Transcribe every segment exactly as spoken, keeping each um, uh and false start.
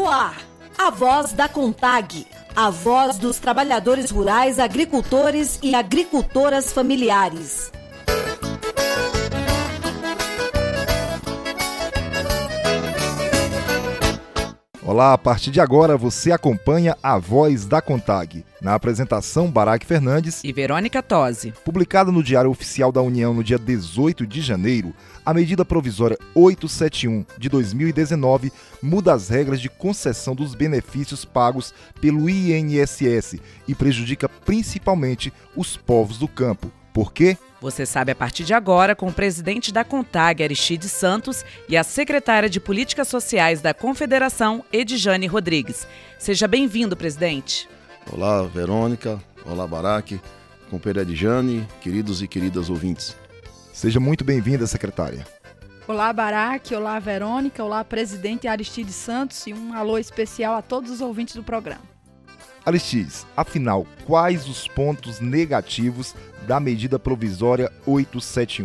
ar, a voz da CONTAG, a voz dos trabalhadores rurais, agricultores e agricultoras familiares. Olá, a partir de agora você acompanha A Voz da CONTAG. Na apresentação, Baraque Fernandes e Verônica Tosi. Publicada no Diário Oficial da União no dia dezoito de janeiro, a medida provisória oitocentos e setenta e um de dois mil e dezenove muda as regras de concessão dos benefícios pagos pelo I N S S e prejudica principalmente os povos do campo. Por quê? Você sabe a partir de agora com o presidente da CONTAG, Aristides Santos, e a secretária de Políticas Sociais da Confederação, Edjane Rodrigues. Seja bem-vindo, presidente. Olá, Verônica. Olá, Baraque. Companheira Edjane, queridos e queridas ouvintes. Seja muito bem-vinda, secretária. Olá, Baraque. Olá, Verônica. Olá, presidente Aristides Santos, e um alô especial a todos os ouvintes do programa. Aristides, afinal, quais os pontos negativos da medida provisória oitocentos e setenta e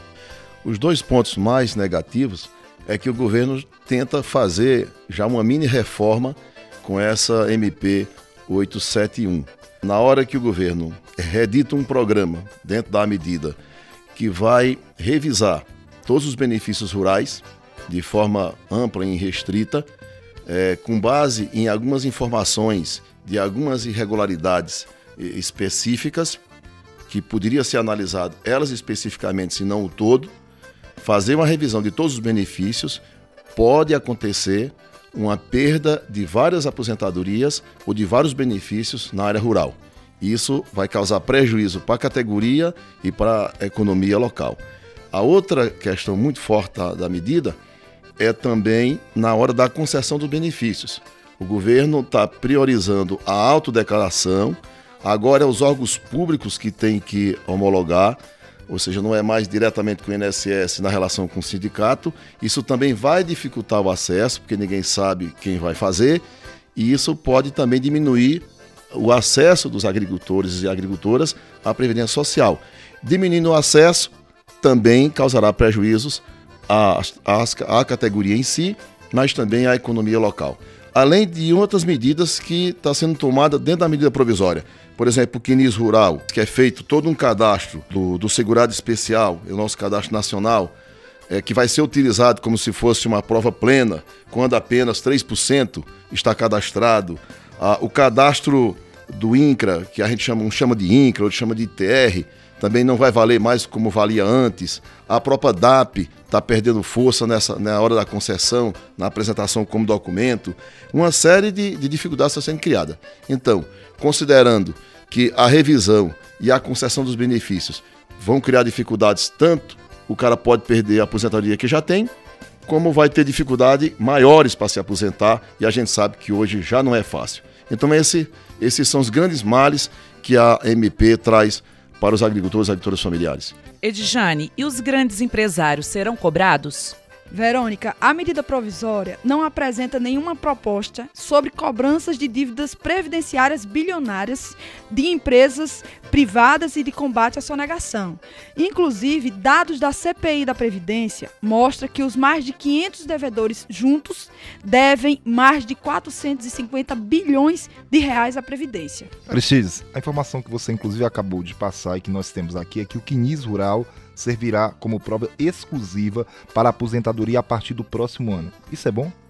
um? Os dois pontos mais negativos é que o governo tenta fazer já uma mini reforma com essa M P oitocentos e setenta e um. Na hora que o governo redita um programa dentro da medida que vai revisar todos os benefícios rurais de forma ampla e restrita, é, com base em algumas informações de algumas irregularidades específicas, que poderia ser analisado elas especificamente, se não o todo, fazer uma revisão de todos os benefícios, pode acontecer uma perda de várias aposentadorias ou de vários benefícios na área rural. Isso vai causar prejuízo para a categoria e para a economia local. A outra questão muito forte da, da medida é também na hora da concessão dos benefícios. O governo está priorizando a autodeclaração, agora é os órgãos públicos que têm que homologar, ou seja, não é mais diretamente com o I N S S na relação com o sindicato. Isso também vai dificultar o acesso, porque ninguém sabe quem vai fazer, e isso pode também diminuir o acesso dos agricultores e agricultoras à Previdência Social. Diminuindo o acesso, também causará prejuízos à, à, à categoria em si, mas também à economia local. Além de outras medidas que estão sendo tomadas dentro da medida provisória. Por exemplo, o Quinis Rural, que é feito todo um cadastro do, do segurado especial, o nosso cadastro nacional, é, que vai ser utilizado como se fosse uma prova plena, quando apenas três por cento está cadastrado. Ah, o cadastro do INCRA, que a gente chama, um chama de INCRA, outro chama de I T R, também não vai valer mais como valia antes. A própria D A P está perdendo força nessa, na hora da concessão, na apresentação como documento. Uma série de, de dificuldades está sendo criada. Então, considerando que a revisão e a concessão dos benefícios vão criar dificuldades, tanto o cara pode perder a aposentadoria que já tem, como vai ter dificuldade maiores para se aposentar, e a gente sabe que hoje já não é fácil. Então, esse, esses são os grandes males que a M P traz para os agricultores e agricultoras familiares. Edjane, e os grandes empresários serão cobrados? Verônica, a medida provisória não apresenta nenhuma proposta sobre cobranças de dívidas previdenciárias bilionárias de empresas privadas e de combate à sonegação. Inclusive, dados da C P I da Previdência mostram que os mais de quinhentos devedores juntos devem mais de quatrocentos e cinquenta bilhões de reais à Previdência. Aristides, a informação que você inclusive acabou de passar e que nós temos aqui é que o Quinis Rural servirá como prova exclusiva para a aposentadoria a partir do próximo ano. Isso é bom?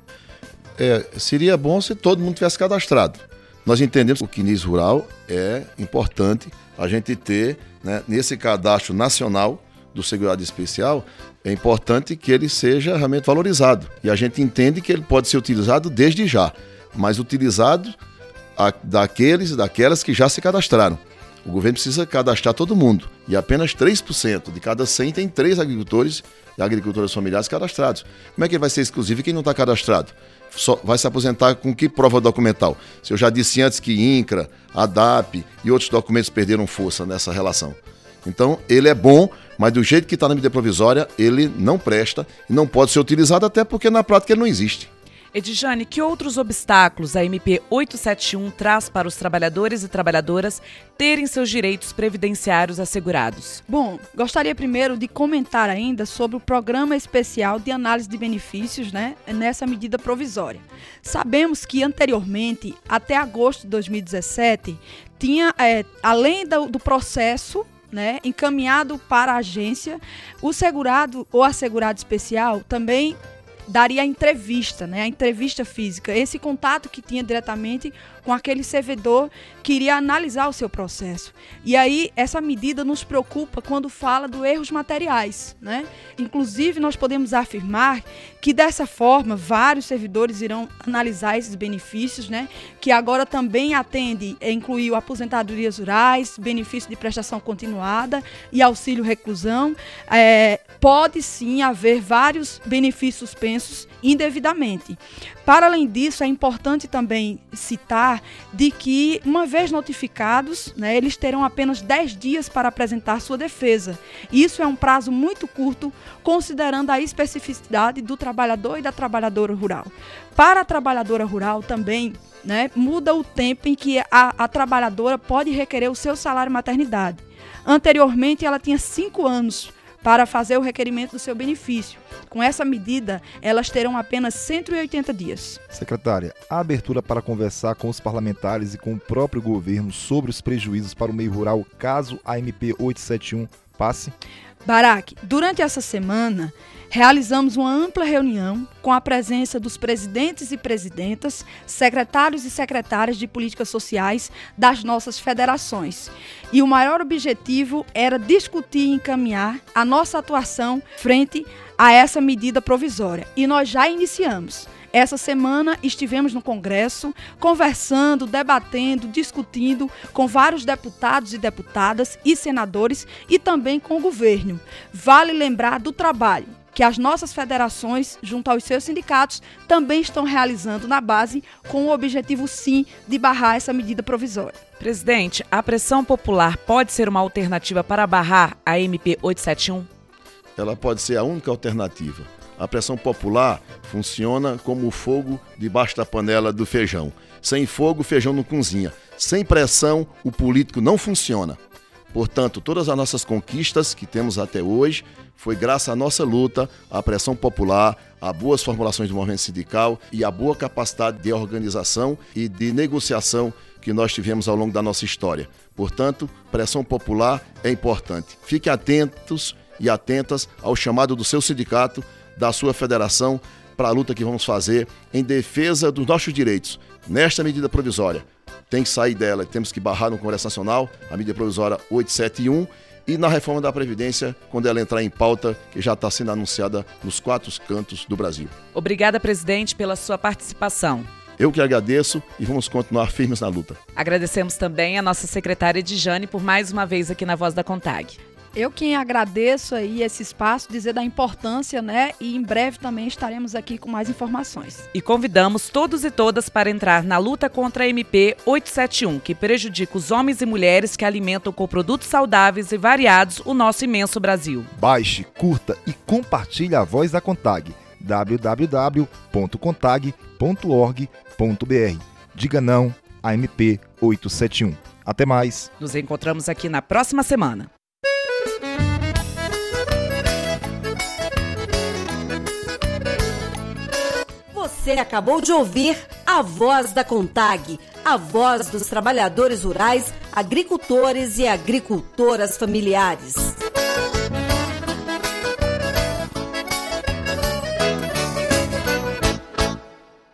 É, seria bom se todo mundo tivesse cadastrado. Nós entendemos que o Quinis Rural é importante a gente ter, né, nesse cadastro nacional do segurado especial, é importante que ele seja realmente valorizado. E a gente entende que ele pode ser utilizado desde já, mas utilizado a, daqueles e daquelas que já se cadastraram. O governo precisa cadastrar todo mundo, e apenas três por cento de cada cem tem três agricultores e agricultoras familiares cadastrados. Como é que ele vai ser exclusivo e quem não está cadastrado? Só vai se aposentar com que prova documental? Se eu já disse antes que INCRA, a D A P e outros documentos perderam força nessa relação. Então, ele é bom, mas do jeito que está na medida provisória, ele não presta e não pode ser utilizado, até porque na prática ele não existe. Edjane, que outros obstáculos a M P oitocentos e setenta e um traz para os trabalhadores e trabalhadoras terem seus direitos previdenciários assegurados? Bom, gostaria primeiro de comentar ainda sobre o Programa Especial de Análise de Benefícios, né, nessa medida provisória. Sabemos que anteriormente, até agosto de dois mil e dezessete, tinha, é, além do, do processo, né, encaminhado para a agência, o segurado ou assegurado especial também daria a entrevista, né, a entrevista física, esse contato que tinha diretamente com aquele servidor que iria analisar o seu processo. E aí, essa medida nos preocupa quando fala do erros materiais, né? Inclusive, nós podemos afirmar que, dessa forma, vários servidores irão analisar esses benefícios, né? Que agora também atende, incluiu aposentadorias rurais, benefício de prestação continuada e auxílio reclusão. É, pode, sim, haver vários benefícios suspensos indevidamente. Para além disso, é importante também citar de que, uma vez notificados, né, eles terão apenas dez dias para apresentar sua defesa. Isso é um prazo muito curto, considerando a especificidade do trabalhador e da trabalhadora rural. Para a trabalhadora rural também, né, muda o tempo em que a, a trabalhadora pode requerer o seu salário maternidade. Anteriormente, ela tinha cinco anos para fazer o requerimento do seu benefício. Com essa medida, elas terão apenas cento e oitenta dias. Secretária, a abertura para conversar com os parlamentares e com o próprio governo sobre os prejuízos para o meio rural caso a M P oitocentos e setenta e um passe? Barak, durante essa semana, realizamos uma ampla reunião com a presença dos presidentes e presidentas, secretários e secretárias de políticas sociais das nossas federações. E o maior objetivo era discutir e encaminhar a nossa atuação frente a essa medida provisória. E nós já iniciamos. Essa semana estivemos no Congresso, conversando, debatendo, discutindo com vários deputados e deputadas e senadores e também com o governo. Vale lembrar do trabalho que as nossas federações, junto aos seus sindicatos, também estão realizando na base com o objetivo, sim, de barrar essa medida provisória. Presidente, a pressão popular pode ser uma alternativa para barrar a M P oitocentos e setenta e um? Ela pode ser a única alternativa. A pressão popular funciona como o fogo debaixo da panela do feijão. Sem fogo, o feijão não cozinha. Sem pressão, o político não funciona. Portanto, todas as nossas conquistas que temos até hoje foi graças à nossa luta, à pressão popular, a boas formulações do movimento sindical e a boa capacidade de organização e de negociação que nós tivemos ao longo da nossa história. Portanto, pressão popular é importante. Fiquem atentos e atentas ao chamado do seu sindicato, da sua federação, para a luta que vamos fazer em defesa dos nossos direitos. Nesta medida provisória, tem que sair dela, temos que barrar no Congresso Nacional, a medida provisória oitocentos e setenta e um, e na reforma da Previdência, quando ela entrar em pauta, que já está sendo anunciada nos quatro cantos do Brasil. Obrigada, presidente, pela sua participação. Eu que agradeço e vamos continuar firmes na luta. Agradecemos também a nossa secretária Edjane por mais uma vez aqui na Voz da CONTAG. Eu quem agradeço aí esse espaço, dizer da importância, né? E em breve também estaremos aqui com mais informações. E convidamos todos e todas para entrar na luta contra a M P oitocentos e setenta e um, que prejudica os homens e mulheres que alimentam com produtos saudáveis e variados o nosso imenso Brasil. Baixe, curta e compartilhe a Voz da CONTAG. w w w ponto contag ponto org ponto b r. Diga não a M P oitocentos e setenta e um. Até mais. Nos encontramos aqui na próxima semana. Você acabou de ouvir a Voz da CONTAG, a voz dos trabalhadores rurais, agricultores e agricultoras familiares.